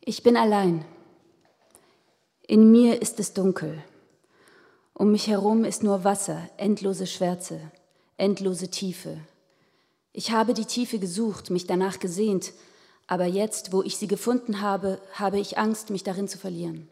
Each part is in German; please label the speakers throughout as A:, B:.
A: Ich bin allein. In mir ist es dunkel. Um mich herum ist nur Wasser, endlose Schwärze, endlose Tiefe. Ich habe die Tiefe gesucht, mich danach gesehnt, aber jetzt, wo ich sie gefunden habe, habe ich Angst, mich darin zu verlieren.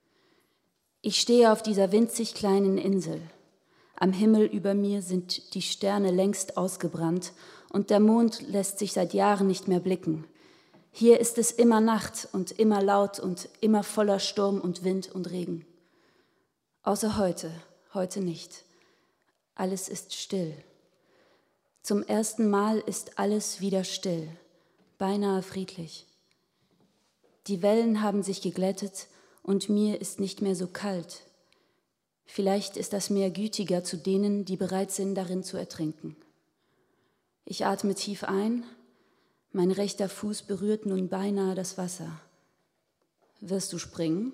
A: Ich stehe auf dieser winzig kleinen Insel. Am Himmel über mir sind die Sterne längst ausgebrannt und der Mond lässt sich seit Jahren nicht mehr blicken. Hier ist es immer Nacht und immer laut und immer voller Sturm und Wind und Regen. Außer heute nicht. Alles ist still. Zum ersten Mal ist alles wieder still, beinahe friedlich. Die Wellen haben sich geglättet und mir ist nicht mehr so kalt. Vielleicht ist das Meer gütiger zu denen, die bereit sind, darin zu ertrinken. Ich atme tief ein. Mein rechter Fuß berührt nun beinahe das Wasser. Wirst du springen?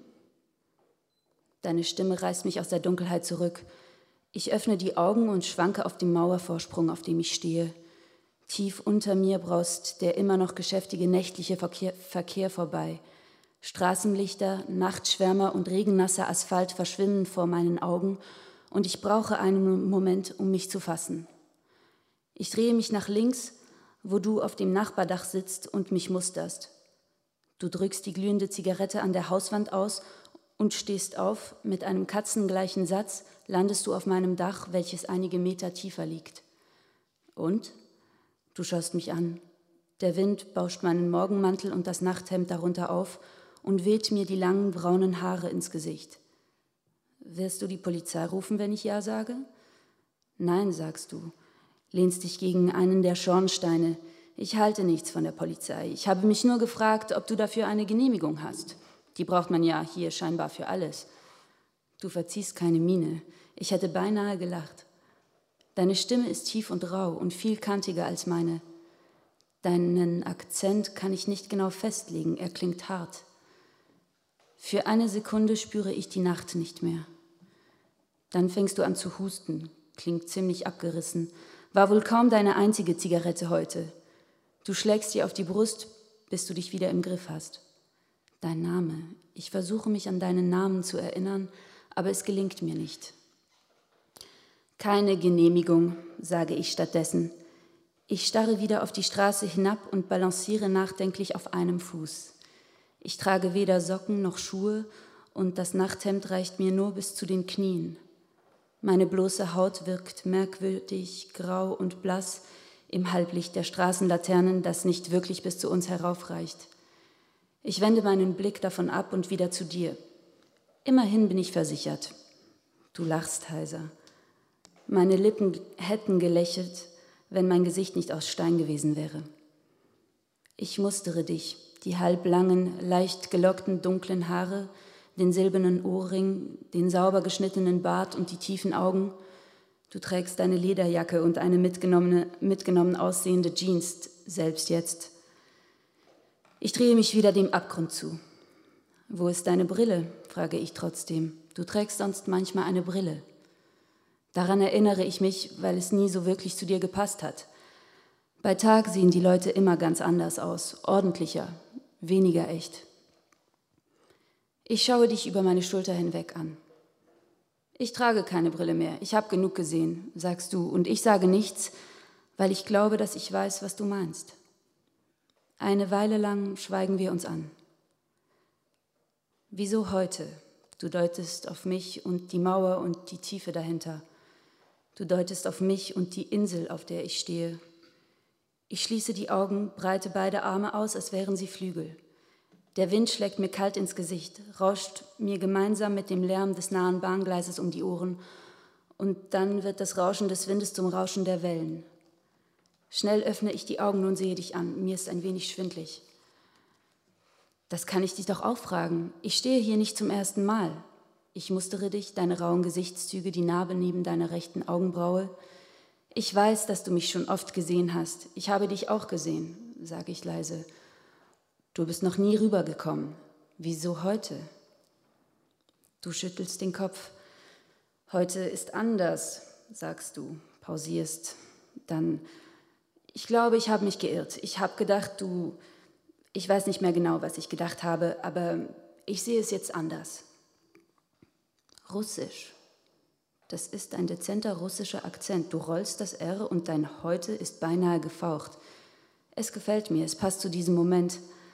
A: Deine Stimme reißt mich aus der Dunkelheit zurück. Ich öffne die Augen und schwanke auf dem Mauervorsprung, auf dem ich stehe. Tief unter mir braust der immer noch geschäftige nächtliche Verkehr vorbei. Straßenlichter, Nachtschwärmer und regennasser Asphalt verschwimmen vor meinen Augen und ich brauche einen Moment, um mich zu fassen. Ich drehe mich nach links, wo du auf dem Nachbardach sitzt und mich musterst. Du drückst die glühende Zigarette an der Hauswand aus und stehst auf. Mit einem katzengleichen Satz landest du auf meinem Dach, welches einige Meter tiefer liegt. Und? Du schaust mich an. Der Wind bauscht meinen Morgenmantel und das Nachthemd darunter auf und weht mir die langen braunen Haare ins Gesicht. Wirst du die Polizei rufen, wenn ich Ja sage? Nein, sagst du. Lehnst dich gegen einen der Schornsteine. Ich halte nichts von der Polizei. Ich habe mich nur gefragt, ob du dafür eine Genehmigung hast. Die braucht man ja hier scheinbar für alles. Du verziehst keine Miene. Ich hätte beinahe gelacht. Deine Stimme ist tief und rau und viel kantiger als meine. Deinen Akzent kann ich nicht genau festlegen, er klingt hart. Für eine Sekunde spüre ich die Nacht nicht mehr. Dann fängst du an zu husten, klingt ziemlich abgerissen. War wohl kaum deine einzige Zigarette heute. Du schlägst dir auf die Brust, bis du dich wieder im Griff hast. Dein Name. Ich versuche mich an deinen Namen zu erinnern, aber es gelingt mir nicht. Keine Genehmigung, sage ich stattdessen. Ich starre wieder auf die Straße hinab und balanciere nachdenklich auf einem Fuß. Ich trage weder Socken noch Schuhe und das Nachthemd reicht mir nur bis zu den Knien. Meine bloße Haut wirkt merkwürdig, grau und blass im Halblicht der Straßenlaternen, das nicht wirklich bis zu uns heraufreicht. Ich wende meinen Blick davon ab und wieder zu dir. Immerhin bin ich versichert. Du lachst heiser. Meine Lippen hätten gelächelt, wenn mein Gesicht nicht aus Stein gewesen wäre. Ich mustere dich, die halblangen, leicht gelockten, dunklen Haare, den silbernen Ohrring, den sauber geschnittenen Bart und die tiefen Augen. Du trägst deine Lederjacke und eine mitgenommen aussehende Jeans, selbst jetzt. Ich drehe mich wieder dem Abgrund zu. Wo ist deine Brille? Frage ich trotzdem. Du trägst sonst manchmal eine Brille. Daran erinnere ich mich, weil es nie so wirklich zu dir gepasst hat. Bei Tag sehen die Leute immer ganz anders aus, ordentlicher, weniger echt. Ich schaue dich über meine Schulter hinweg an. Ich trage keine Brille mehr, ich habe genug gesehen, sagst du, und ich sage nichts, weil ich glaube, dass ich weiß, was du meinst. Eine Weile lang schweigen wir uns an. Wieso heute? Du deutest auf mich und die Mauer und die Tiefe dahinter. Du deutest auf mich und die Insel, auf der ich stehe. Ich schließe die Augen, breite beide Arme aus, als wären sie Flügel. Der Wind schlägt mir kalt ins Gesicht, rauscht mir gemeinsam mit dem Lärm des nahen Bahngleises um die Ohren und dann wird das Rauschen des Windes zum Rauschen der Wellen. Schnell öffne ich die Augen und sehe dich an. Mir ist ein wenig schwindlig. Das kann ich dich doch auch fragen. Ich stehe hier nicht zum ersten Mal. Ich mustere dich, deine rauen Gesichtszüge, die Narbe neben deiner rechten Augenbraue. Ich weiß, dass du mich schon oft gesehen hast. Ich habe dich auch gesehen, sage ich leise. Du bist noch nie rübergekommen. Wieso heute? Du schüttelst den Kopf. Heute ist anders, sagst du, pausierst. Dann, ich glaube, ich habe mich geirrt. Ich habe gedacht, Ich weiß nicht mehr genau, was ich gedacht habe, aber ich sehe es jetzt anders. Russisch. Das ist ein dezenter russischer Akzent. Du rollst das R und dein Heute ist beinahe gefaucht. Es gefällt mir, es passt zu diesem Moment.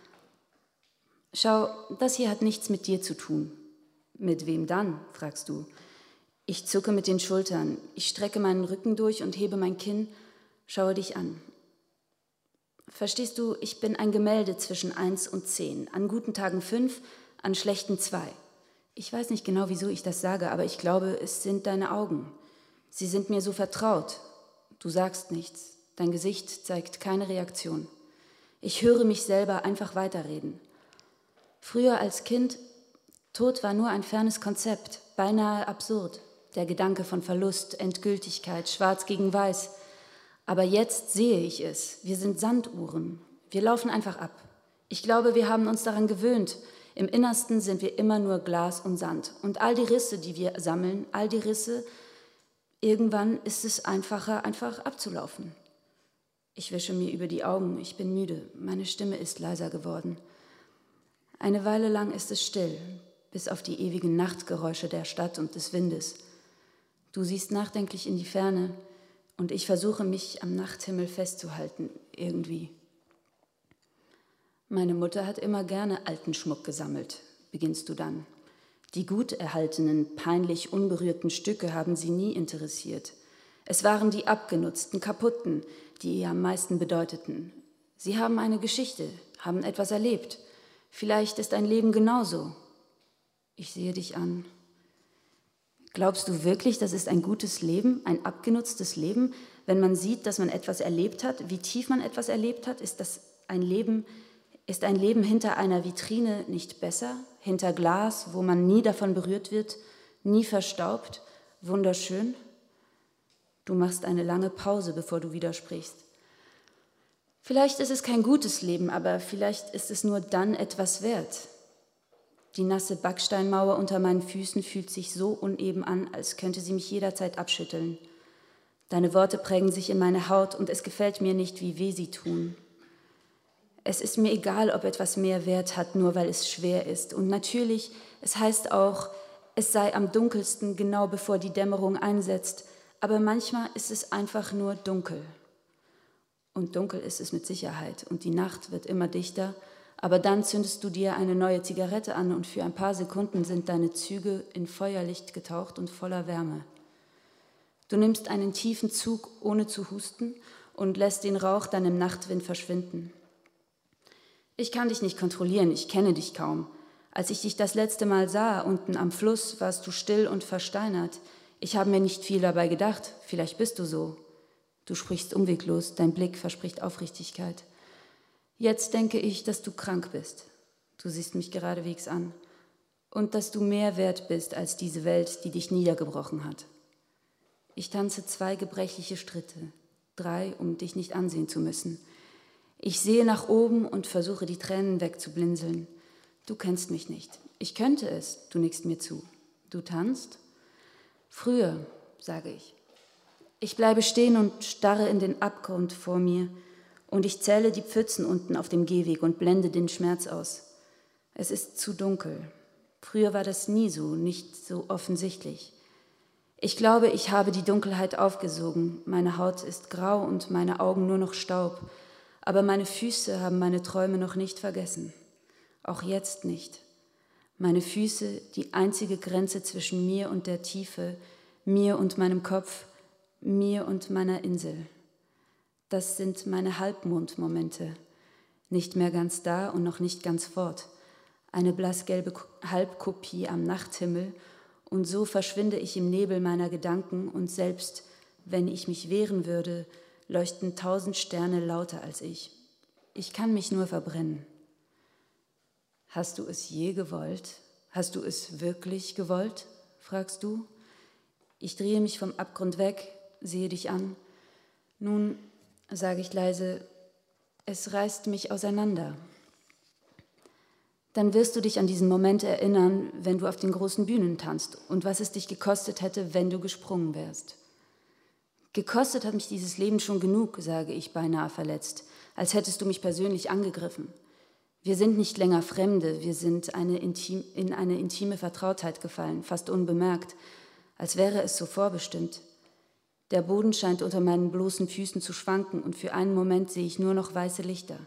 A: Schau, das hier hat nichts mit dir zu tun. Mit wem dann, fragst du. Ich zucke mit den Schultern, ich strecke meinen Rücken durch und hebe mein Kinn, schaue dich an. Verstehst du, ich bin ein Gemälde zwischen 1 und 10, an guten Tagen 5, an schlechten 2. Ich weiß nicht genau, wieso ich das sage, aber ich glaube, es sind deine Augen. Sie sind mir so vertraut. Du sagst nichts, dein Gesicht zeigt keine Reaktion. Ich höre mich selber einfach weiterreden. Früher als Kind, Tod war nur ein fernes Konzept, beinahe absurd. Der Gedanke von Verlust, Endgültigkeit, schwarz gegen weiß. Aber jetzt sehe ich es. Wir sind Sanduhren. Wir laufen einfach ab. Ich glaube, wir haben uns daran gewöhnt. Im Innersten sind wir immer nur Glas und Sand. Und all die Risse, die wir sammeln, all die Risse, irgendwann ist es einfacher, einfach abzulaufen. Ich wische mir über die Augen. Ich bin müde. Meine Stimme ist leiser geworden. Eine Weile lang ist es still, bis auf die ewigen Nachtgeräusche der Stadt und des Windes. Du siehst nachdenklich in die Ferne und ich versuche, mich am Nachthimmel festzuhalten, irgendwie. Meine Mutter hat immer gerne alten Schmuck gesammelt, beginnst du dann. Die gut erhaltenen, peinlich unberührten Stücke haben sie nie interessiert. Es waren die abgenutzten, kaputten, die ihr am meisten bedeuteten. Sie haben eine Geschichte, haben etwas erlebt. Vielleicht ist ein Leben genauso. Ich sehe dich an. Glaubst du wirklich, das ist ein gutes Leben, ein abgenutztes Leben, wenn man sieht, dass man etwas erlebt hat, wie tief man etwas erlebt hat? Ist ein Leben hinter einer Vitrine nicht besser, hinter Glas, wo man nie davon berührt wird, nie verstaubt, wunderschön? Du machst eine lange Pause, bevor du widersprichst. Vielleicht ist es kein gutes Leben, aber vielleicht ist es nur dann etwas wert. Die nasse Backsteinmauer unter meinen Füßen fühlt sich so uneben an, als könnte sie mich jederzeit abschütteln. Deine Worte prägen sich in meine Haut und es gefällt mir nicht, wie weh sie tun. Es ist mir egal, ob etwas mehr Wert hat, nur weil es schwer ist. Und natürlich, es heißt auch, es sei am dunkelsten, genau bevor die Dämmerung einsetzt. Aber manchmal ist es einfach nur dunkel. Und dunkel ist es mit Sicherheit. Und die Nacht wird immer dichter. Aber dann zündest du dir eine neue Zigarette an und für ein paar Sekunden sind deine Züge in Feuerlicht getaucht und voller Wärme. Du nimmst einen tiefen Zug, ohne zu husten, und lässt den Rauch dann im Nachtwind verschwinden. Ich kann dich nicht kontrollieren, ich kenne dich kaum. Als ich dich das letzte Mal sah, unten am Fluss, warst du still und versteinert. Ich habe mir nicht viel dabei gedacht, vielleicht bist du so. Du sprichst umweglos, dein Blick verspricht Aufrichtigkeit. Jetzt denke ich, dass du krank bist. Du siehst mich geradewegs an. Und dass du mehr wert bist als diese Welt, die dich niedergebrochen hat. Ich tanze 2 gebrechliche Schritte, 3, um dich nicht ansehen zu müssen. Ich sehe nach oben und versuche, die Tränen wegzublinzeln. Du kennst mich nicht. Ich könnte es, du nickst mir zu. Du tanzt? Früher, sage ich. Ich bleibe stehen und starre in den Abgrund vor mir und ich zähle die Pfützen unten auf dem Gehweg und blende den Schmerz aus. Es ist zu dunkel. Früher war das nie so, nicht so offensichtlich. Ich glaube, ich habe die Dunkelheit aufgesogen. Meine Haut ist grau und meine Augen nur noch Staub. Aber meine Füße haben meine Träume noch nicht vergessen. Auch jetzt nicht. Meine Füße, die einzige Grenze zwischen mir und der Tiefe, mir und meinem Kopf, mir und meiner Insel. Das sind meine Halbmondmomente. Nicht mehr ganz da und noch nicht ganz fort. Eine blassgelbe Halbkopie am Nachthimmel und so verschwinde ich im Nebel meiner Gedanken und selbst wenn ich mich wehren würde, leuchten 1000 Sterne lauter als ich. Ich kann mich nur verbrennen. Hast du es je gewollt? Hast du es wirklich gewollt? Fragst du. Ich drehe mich vom Abgrund weg, sehe dich an. Nun, sage ich leise, es reißt mich auseinander. Dann wirst du dich an diesen Moment erinnern, wenn du auf den großen Bühnen tanzt und was es dich gekostet hätte, wenn du gesprungen wärst. Gekostet hat mich dieses Leben schon genug, sage ich, beinahe verletzt, als hättest du mich persönlich angegriffen. Wir sind nicht länger Fremde, wir sind in eine intime Vertrautheit gefallen, fast unbemerkt, als wäre es so vorbestimmt. Der Boden scheint unter meinen bloßen Füßen zu schwanken und für einen Moment sehe ich nur noch weiße Lichter.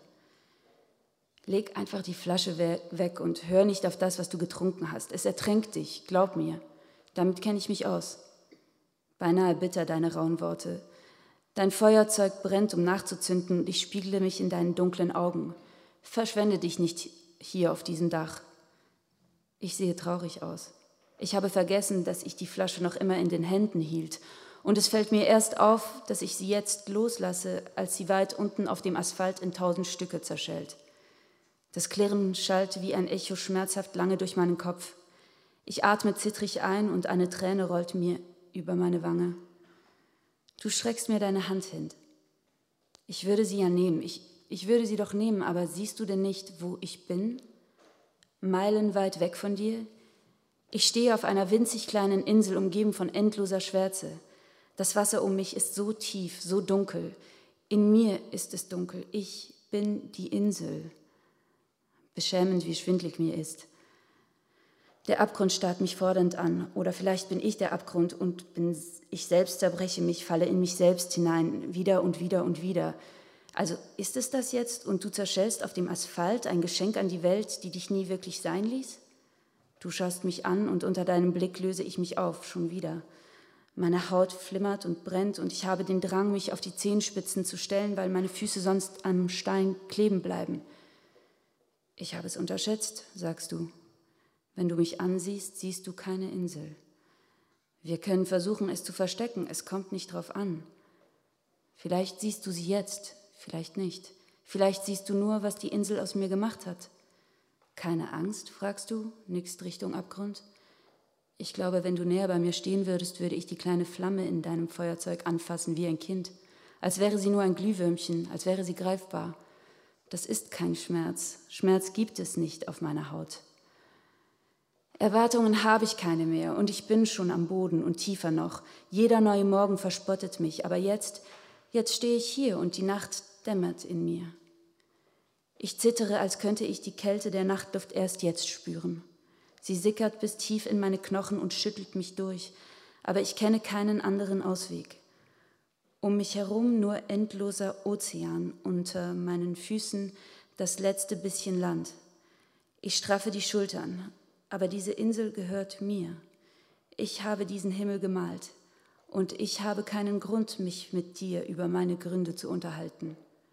A: Leg einfach die Flasche weg und hör nicht auf das, was du getrunken hast. Es ertränkt dich, glaub mir. Damit kenne ich mich aus. Beinahe bitter, deine rauen Worte. Dein Feuerzeug brennt, um nachzuzünden, und ich spiegle mich in deinen dunklen Augen. Verschwende dich nicht hier auf diesem Dach. Ich sehe traurig aus. Ich habe vergessen, dass ich die Flasche noch immer in den Händen hielt. Und es fällt mir erst auf, dass ich sie jetzt loslasse, als sie weit unten auf dem Asphalt in 1000 Stücke zerschellt. Das Klirren schallt wie ein Echo schmerzhaft lange durch meinen Kopf. Ich atme zittrig ein und eine Träne rollt mir über meine Wange. Du streckst mir deine Hand hin. Ich würde sie ja nehmen. Ich würde sie doch nehmen, aber siehst du denn nicht, wo ich bin? Meilenweit weg von dir? Ich stehe auf einer winzig kleinen Insel, umgeben von endloser Schwärze. Das Wasser um mich ist so tief, so dunkel. In mir ist es dunkel. Ich bin die Insel. Beschämend, wie schwindlig mir ist. Der Abgrund starrt mich fordernd an. Oder vielleicht bin ich der Abgrund und ich selbst zerbreche mich, falle in mich selbst hinein, wieder und wieder und wieder. Also ist es das jetzt und du zerschellst auf dem Asphalt ein Geschenk an die Welt, die dich nie wirklich sein ließ? Du schaust mich an und unter deinem Blick löse ich mich auf, schon wieder. Meine Haut flimmert und brennt und ich habe den Drang, mich auf die Zehenspitzen zu stellen, weil meine Füße sonst am Stein kleben bleiben. Ich habe es unterschätzt, sagst du. Wenn du mich ansiehst, siehst du keine Insel. Wir können versuchen, es zu verstecken, es kommt nicht drauf an. Vielleicht siehst du sie jetzt, vielleicht nicht. Vielleicht siehst du nur, was die Insel aus mir gemacht hat. Keine Angst, fragst du, nickst Richtung Abgrund. Ich glaube, wenn du näher bei mir stehen würdest, würde ich die kleine Flamme in deinem Feuerzeug anfassen wie ein Kind. Als wäre sie nur ein Glühwürmchen, als wäre sie greifbar. Das ist kein Schmerz. Schmerz gibt es nicht auf meiner Haut. Erwartungen habe ich keine mehr und ich bin schon am Boden und tiefer noch. Jeder neue Morgen verspottet mich, aber jetzt stehe ich hier und die Nacht dämmert in mir. Ich zittere, als könnte ich die Kälte der Nachtluft erst jetzt spüren. Sie sickert bis tief in meine Knochen und schüttelt mich durch, aber ich kenne keinen anderen Ausweg. Um mich herum nur endloser Ozean, unter meinen Füßen das letzte bisschen Land. Ich straffe die Schultern, aber diese Insel gehört mir. Ich habe diesen Himmel gemalt und ich habe keinen Grund, mich mit dir über meine Gründe zu unterhalten.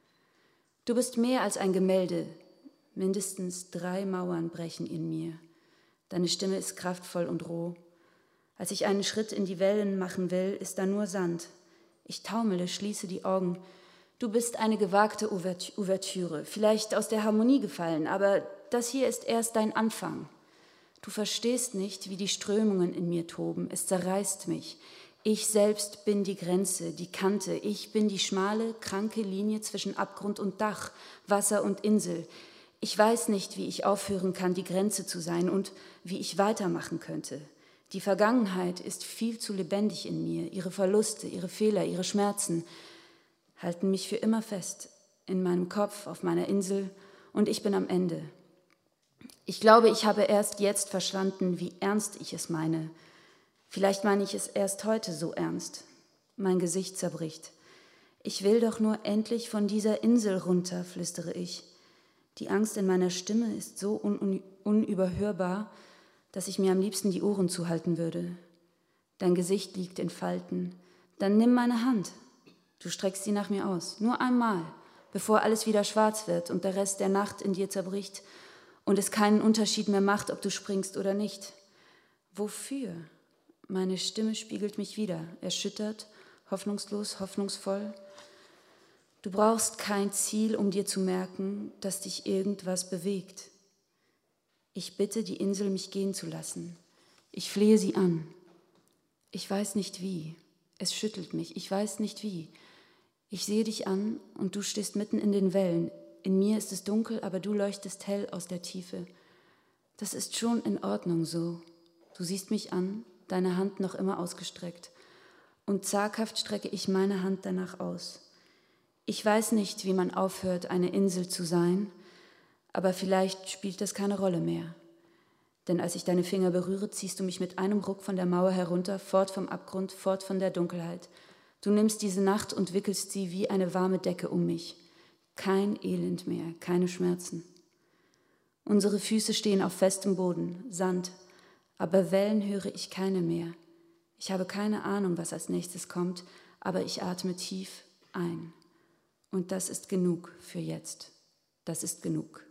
A: Du bist mehr als ein Gemälde, mindestens 3 Mauern brechen in mir. Deine Stimme ist kraftvoll und roh. Als ich einen Schritt in die Wellen machen will, ist da nur Sand. Ich taumele, schließe die Augen. Du bist eine gewagte Ouvertüre, vielleicht aus der Harmonie gefallen, aber das hier ist erst dein Anfang. Du verstehst nicht, wie die Strömungen in mir toben. Es zerreißt mich. Ich selbst bin die Grenze, die Kante. Ich bin die schmale, kranke Linie zwischen Abgrund und Dach, Wasser und Insel. Ich weiß nicht, wie ich aufhören kann, die Grenze zu sein und wie ich weitermachen könnte. Die Vergangenheit ist viel zu lebendig in mir. Ihre Verluste, ihre Fehler, ihre Schmerzen halten mich für immer fest. In meinem Kopf, auf meiner Insel und ich bin am Ende. Ich glaube, ich habe erst jetzt verstanden, wie ernst ich es meine. Vielleicht meine ich es erst heute so ernst. Mein Gesicht zerbricht. Ich will doch nur endlich von dieser Insel runter, flüstere ich. Die Angst in meiner Stimme ist so unüberhörbar, dass ich mir am liebsten die Ohren zuhalten würde. Dein Gesicht liegt in Falten. Dann nimm meine Hand. Du streckst sie nach mir aus. Nur einmal, bevor alles wieder schwarz wird und der Rest der Nacht in dir zerbricht und es keinen Unterschied mehr macht, ob du springst oder nicht. Wofür? Meine Stimme spiegelt mich wider, erschüttert, hoffnungslos, hoffnungsvoll. Du brauchst kein Ziel, um dir zu merken, dass dich irgendwas bewegt. Ich bitte die Insel, mich gehen zu lassen. Ich flehe sie an. Ich weiß nicht wie. Es schüttelt mich. Ich weiß nicht wie. Ich sehe dich an und du stehst mitten in den Wellen. In mir ist es dunkel, aber du leuchtest hell aus der Tiefe. Das ist schon in Ordnung so. Du siehst mich an, deine Hand noch immer ausgestreckt. Und zaghaft strecke ich meine Hand danach aus. Ich weiß nicht, wie man aufhört, eine Insel zu sein, Aber vielleicht spielt das keine Rolle mehr. Denn als ich deine Finger berühre, ziehst du mich mit einem Ruck von der Mauer herunter, fort vom Abgrund, fort von der Dunkelheit. Du nimmst diese Nacht und wickelst sie wie eine warme Decke um mich. Kein Elend mehr, keine Schmerzen. Unsere Füße stehen auf festem Boden, Sand, aber Wellen höre ich keine mehr. Ich habe keine Ahnung, was als nächstes kommt, aber ich atme tief ein. Und das ist genug für jetzt. Das ist genug.